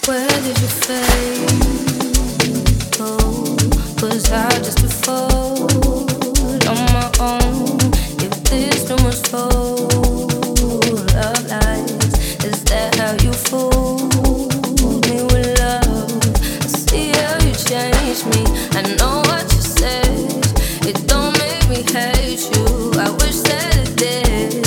Where did you fade? Oh, was I just a fool on my own? If this room was full of lies, is that how you fooled me with love? I see how you changed me. I know what you said. It don't make me hate you. I wish that it did.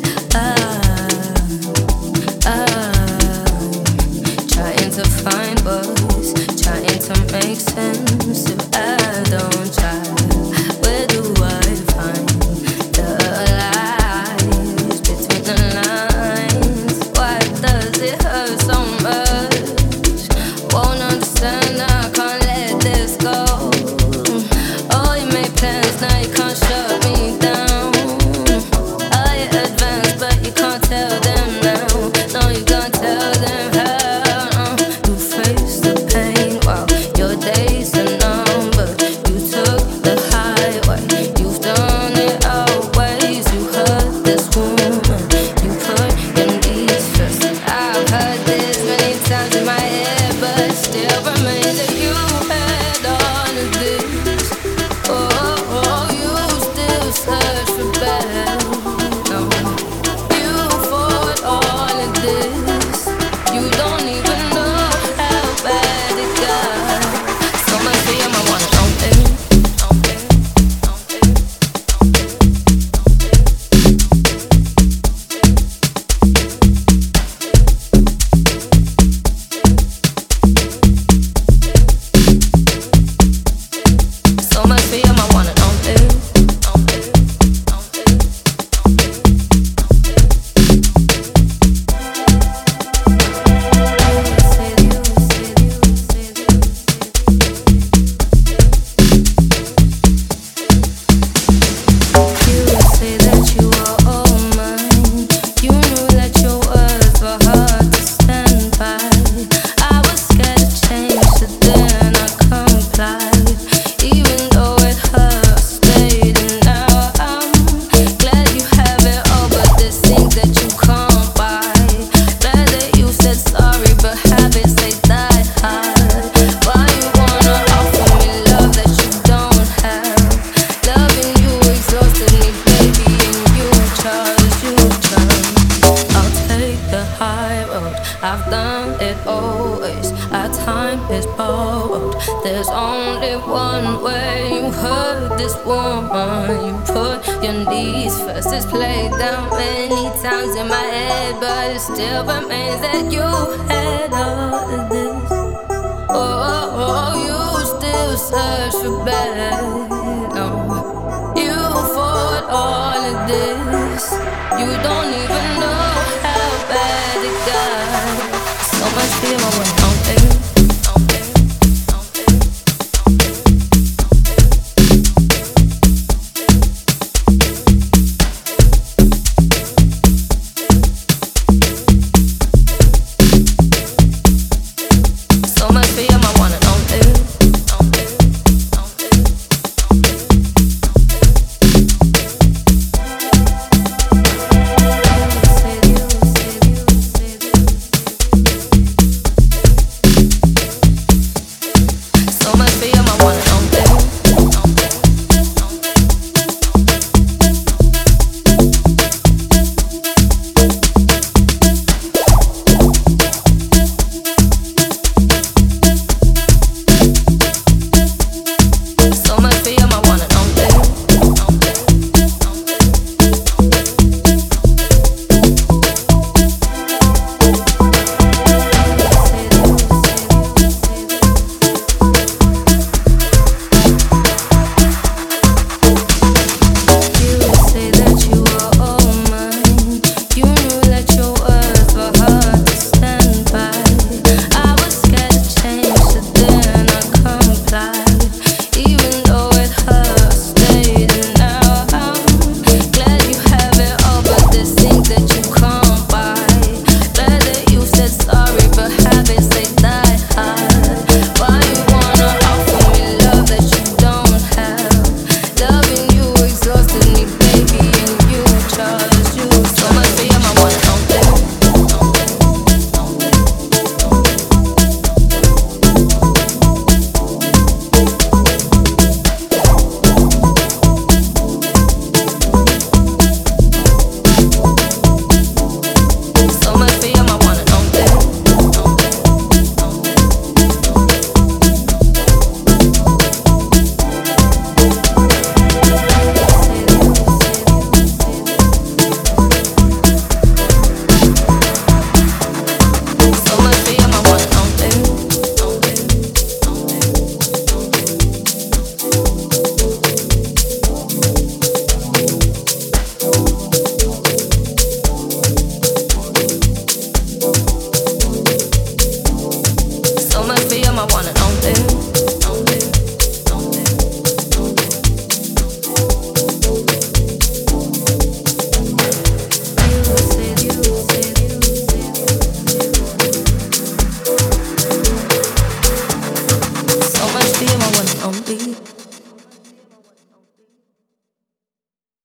Trying to find words, trying to make sense. If I don't try, where do I find the lies between the lines? Why does it hurt so much? Won't understand, I can't let this go. Oh, you made plans, now you can't shut me down. Oh, you advanced, but you can't tell them now. No, you can't tell them how. I've done it always. Our time is borrowed. There's only one way. You hurt this woman. You put your knees first. It's played down many times in my head, but it still remains that you had all of this. Oh, you still search for better. No, you fought all of this. You don't even know how bad it got. So much fear, I